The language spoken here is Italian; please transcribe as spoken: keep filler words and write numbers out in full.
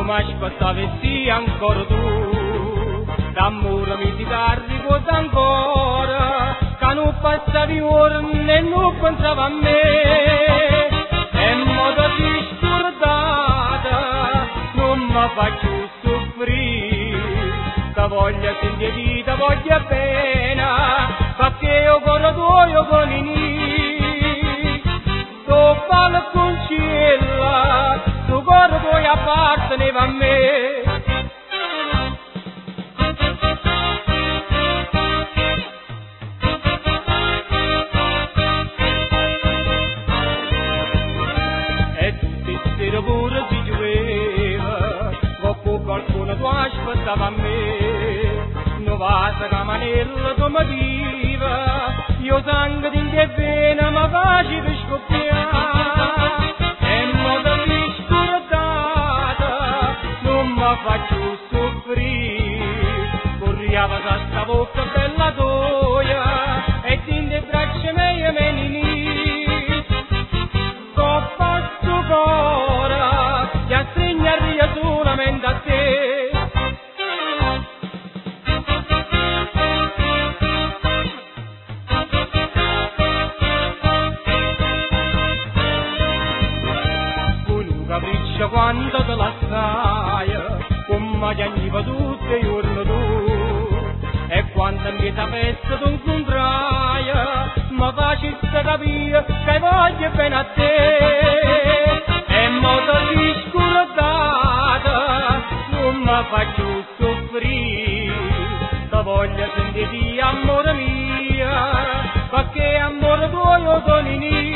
come aspettavi ancora tu, d'amore mi ti ricordo ancora, che non passavi giorni e non pensavo a me, e modo di scordata non mi faccio soffrire, che voglia sentire vita, voglia pena, perché io corro tu, io con i nidi, tu parli con ciela, tu corro tu e apparteneva a me. Pure si gioveva, dopo qualcuno tu aspettava a me, non vada camanella tu mi diva, io sangue di te vena ma faccio per scoppiare, e modo di scordata non mi faccio soffrire, corriava da sta bocca bella toia, e in te braccia mie menini, solamente a te. Con un capriccio quando te la sai, come ti anniva tutti i giorni tu, e quando mi sapesse tu incontrai, mi facessi capire che voglio bene a te, e modo di scordata non mi faccio soffrire, che voglio sentire amore mio, perché amore tuo io sono in